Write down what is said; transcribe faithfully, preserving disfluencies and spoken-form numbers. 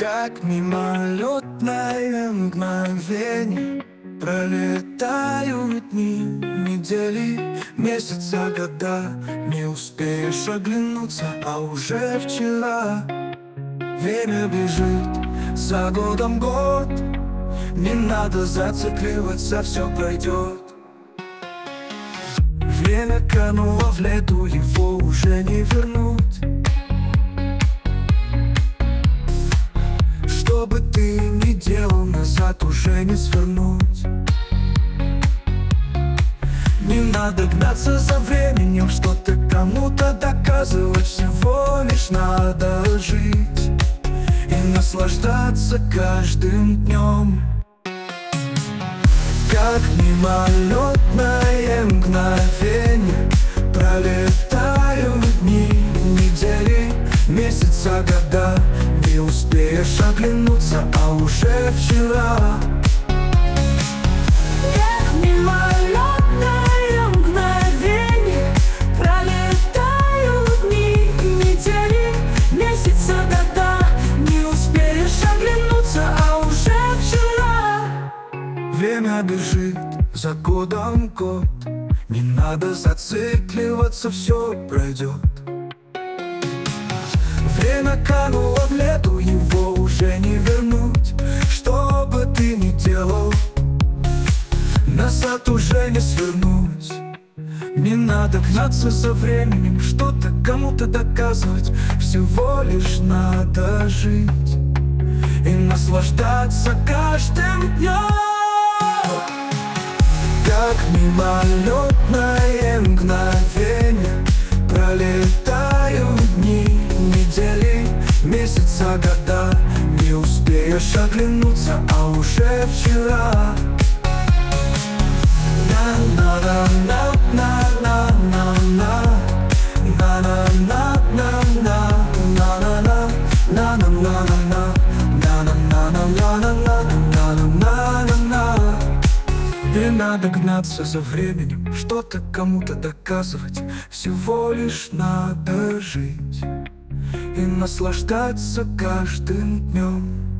Как мимолетное мгновение пролетают дни, недели, месяцы, года. Не успеешь оглянуться, а уже вчера. Время бежит, за годом год. Не надо зацикливаться, все пройдет. Время кануло в лету, его уже не вернуть. Что бы ты ни делал, назад уже не свернуть. Не надо гнаться за временем, что-то кому-то доказывать. Всего лишь надо жить и наслаждаться каждым днем. Как мимолетное мгновение пролетают дни, недели, месяцы, года. Не успеешь оглянуться, а уже вчера. Как мимолетное мгновение пролетают дни, недели, месяцы, года. Не успеешь оглянуться, а уже вчера. Время бежит, за годом год. Не надо зацикливаться, все пройдет. Время кануло в лету, его уже не вернуть. Что бы ты ни делал, назад уже не свернуть. Не надо гнаться за временем, что-то кому-то доказывать. Всего лишь надо жить и наслаждаться каждым днем. Как мимолетное мгновение пролетают дни, недели, месяцы, года. Не успеешь оглянуться, а уже вчера. Не надо гнаться за временем, что-то кому-то доказывать. Всего лишь надо жить и наслаждаться каждым днем.